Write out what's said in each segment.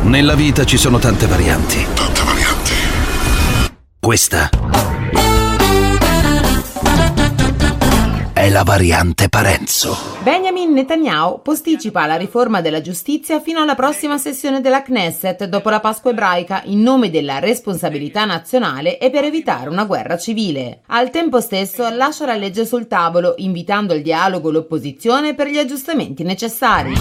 Nella vita ci sono tante varianti. Questa è la variante Parenzo. Benjamin Netanyahu posticipa la riforma della giustizia fino alla prossima sessione della Knesset dopo la Pasqua ebraica in nome della responsabilità nazionale e per evitare una guerra civile. Al tempo stesso lascia la legge sul tavolo, invitando al dialogo l'opposizione per gli aggiustamenti necessari.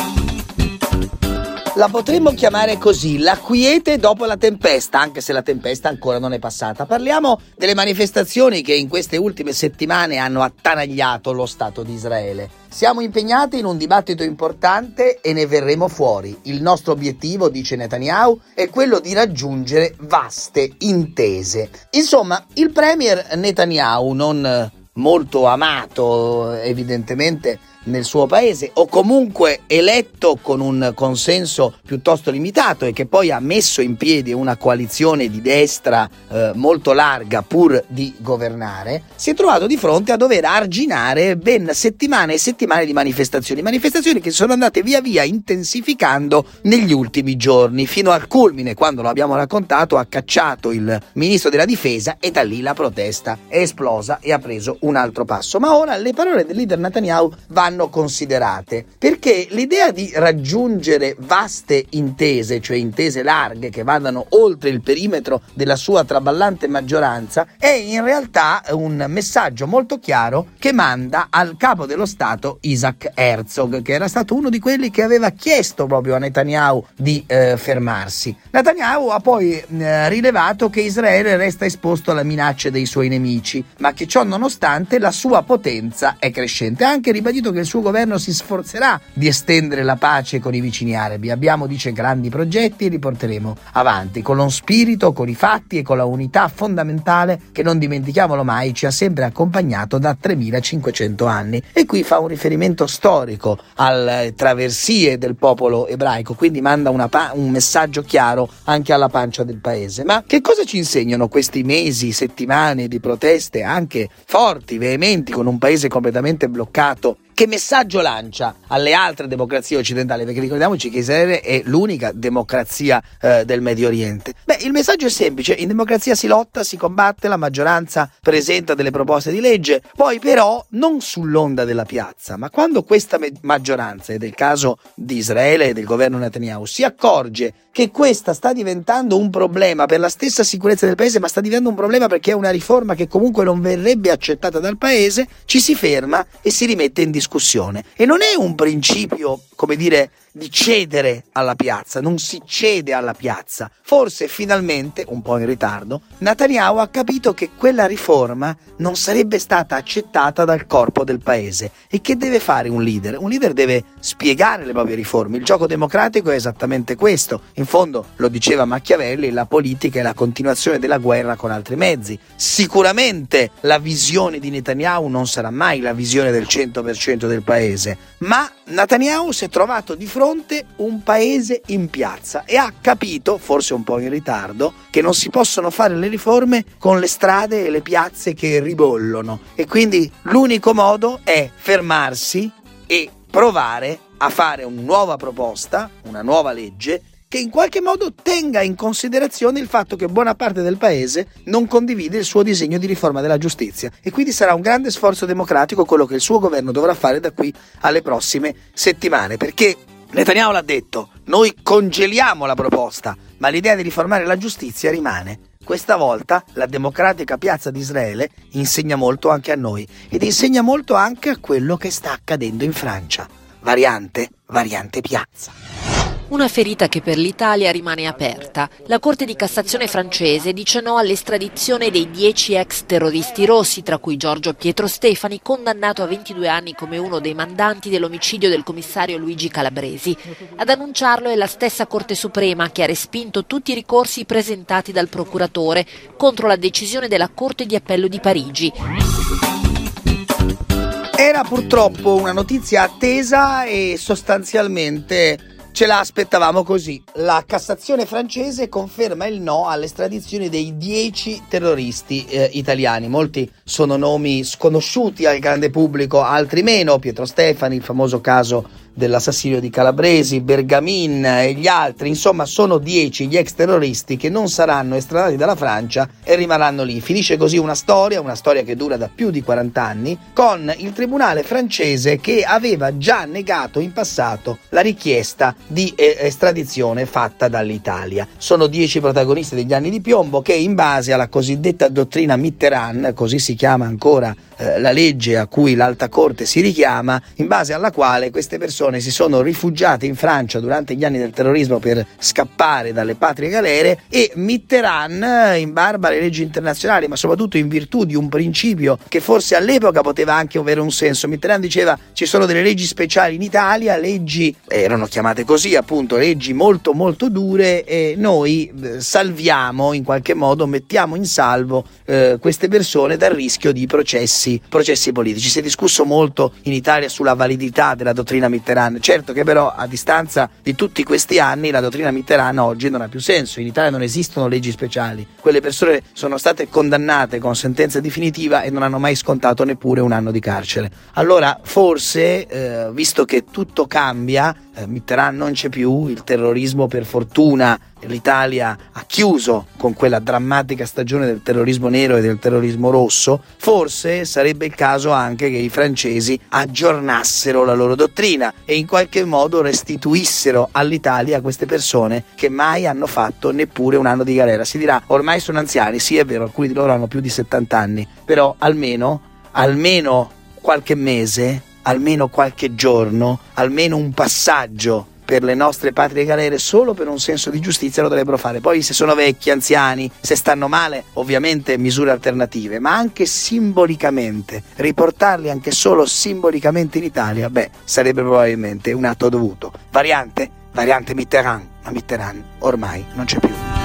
La potremmo chiamare così, la quiete dopo la tempesta, anche se la tempesta ancora non è passata. Parliamo delle manifestazioni che in queste ultime settimane hanno attanagliato lo Stato di Israele. Siamo impegnati in un dibattito importante e ne verremo fuori. Il nostro obiettivo, dice Netanyahu, è quello di raggiungere vaste intese. Insomma, il premier Netanyahu, non molto amato evidentemente nel suo paese, o comunque eletto con un consenso piuttosto limitato e che poi ha messo in piedi una coalizione di destra molto larga pur di governare, si è trovato di fronte a dover arginare ben settimane e settimane di manifestazioni che sono andate via via intensificando negli ultimi giorni, fino al culmine, quando lo abbiamo raccontato, ha cacciato il ministro della difesa e da lì la protesta è esplosa e ha preso un altro passo. Ma ora le parole del leader Netanyahu vanno considerate, perché l'idea di raggiungere vaste intese, cioè intese larghe che vadano oltre il perimetro della sua traballante maggioranza, è in realtà un messaggio molto chiaro che manda al capo dello Stato Isaac Herzog, che era stato uno di quelli che aveva chiesto proprio a Netanyahu di fermarsi. Netanyahu ha poi rilevato che Israele resta esposto alle minacce dei suoi nemici, ma che ciò nonostante la sua potenza è crescente. Ha anche ribadito che il suo governo si sforzerà di estendere la pace con i vicini arabi. Abbiamo, dice, grandi progetti e li porteremo avanti con lo spirito, con i fatti e con la unità fondamentale che, non dimentichiamolo mai, ci ha sempre accompagnato da 3500 anni. E qui fa un riferimento storico alle traversie del popolo ebraico, quindi manda un messaggio chiaro anche alla pancia del paese. Ma che cosa ci insegnano questi mesi, settimane di proteste anche forti, veementi, con un paese completamente bloccato? Che messaggio lancia alle altre democrazie occidentali? Perché ricordiamoci che Israele è l'unica democrazia del Medio Oriente. Il messaggio è semplice: in democrazia si lotta, si combatte, la maggioranza presenta delle proposte di legge, poi però non sull'onda della piazza, ma quando questa maggioranza, ed è il caso di Israele e del governo Netanyahu, si accorge che questa sta diventando un problema per la stessa sicurezza del paese, ma sta diventando un problema perché è una riforma che comunque non verrebbe accettata dal paese, ci si ferma e si rimette in discussione. E non è un principio, come dire, di cedere alla piazza, non si cede alla piazza. Forse finalmente, un po' in ritardo, Netanyahu ha capito che quella riforma non sarebbe stata accettata dal corpo del paese. E che deve fare un leader? Un leader deve spiegare le proprie riforme. Il gioco democratico è esattamente questo. In fondo, lo diceva Machiavelli, la politica è la continuazione della guerra con altri mezzi. Sicuramente la visione di Netanyahu non sarà mai la visione del 100% del paese, ma Netanyahu si è trovato di fronte un paese in piazza e ha capito, forse un po' in ritardo, che non si possono fare le riforme con le strade e le piazze che ribollono, e quindi l'unico modo è fermarsi e provare a fare una nuova proposta, una nuova legge che in qualche modo tenga in considerazione il fatto che buona parte del paese non condivide il suo disegno di riforma della giustizia, e quindi sarà un grande sforzo democratico quello che il suo governo dovrà fare da qui alle prossime settimane, perché Netanyahu l'ha detto: noi congeliamo la proposta, ma l'idea di riformare la giustizia rimane. Questa volta la democratica piazza di Israele insegna molto anche a noi, ed insegna molto anche a quello che sta accadendo in Francia. Variante piazza. Una ferita che per l'Italia rimane aperta. La Corte di Cassazione francese dice no all'estradizione dei 10 ex terroristi rossi, tra cui Giorgio Pietro Stefani, condannato a 22 anni come uno dei mandanti dell'omicidio del commissario Luigi Calabresi. Ad annunciarlo è la stessa Corte Suprema, che ha respinto tutti i ricorsi presentati dal procuratore contro la decisione della Corte di Appello di Parigi. Era purtroppo una notizia attesa e sostanzialmente ce la aspettavamo così. La Cassazione francese conferma il no all'estradizione dei 10 terroristi italiani. Molti sono nomi sconosciuti al grande pubblico, altri meno. Pietro Stefani, il famoso caso dell'assassinio di Calabresi, Bergamin e gli altri. Insomma, sono 10 gli ex terroristi che non saranno estradati dalla Francia e rimarranno lì. Finisce così una storia che dura da più di 40 anni, con il tribunale francese che aveva già negato in passato la richiesta di estradizione fatta dall'Italia. Sono 10 protagonisti degli anni di piombo che, in base alla cosiddetta dottrina Mitterrand, così si chiama ancora la legge a cui l'Alta Corte si richiama, in base alla quale queste persone si sono rifugiate in Francia durante gli anni del terrorismo per scappare dalle patrie galere, e Mitterrand, in barba alle leggi internazionali, ma soprattutto in virtù di un principio che forse all'epoca poteva anche avere un senso, Mitterrand diceva: ci sono delle leggi speciali in Italia, leggi, erano chiamate così appunto, leggi molto molto dure, e noi salviamo, in qualche modo mettiamo in salvo queste persone dal rischio di processi politici. Si è discusso molto in Italia sulla validità della dottrina Mitterrand. Certo che però, a distanza di tutti questi anni, la dottrina Mitterrand oggi non ha più senso. In Italia non esistono leggi speciali. Quelle persone sono state condannate con sentenza definitiva e non hanno mai scontato neppure un anno di carcere. Allora forse, visto che tutto cambia, Mitterrand non c'è più, il terrorismo per fortuna l'Italia ha chiuso con quella drammatica stagione del terrorismo nero e del terrorismo rosso, forse sarebbe il caso anche che i francesi aggiornassero la loro dottrina e in qualche modo restituissero all'Italia queste persone che mai hanno fatto neppure un anno di galera. Si dirà: ormai sono anziani, sì è vero, alcuni di loro hanno più di 70 anni, però almeno qualche mese, almeno qualche giorno, almeno un passaggio per le nostre patrie galere solo per un senso di giustizia lo dovrebbero fare. Poi, se sono vecchi, anziani, se stanno male, ovviamente misure alternative, ma anche simbolicamente, riportarli anche solo simbolicamente in Italia, sarebbe probabilmente un atto dovuto. Variante Mitterrand, ma Mitterrand ormai non c'è più.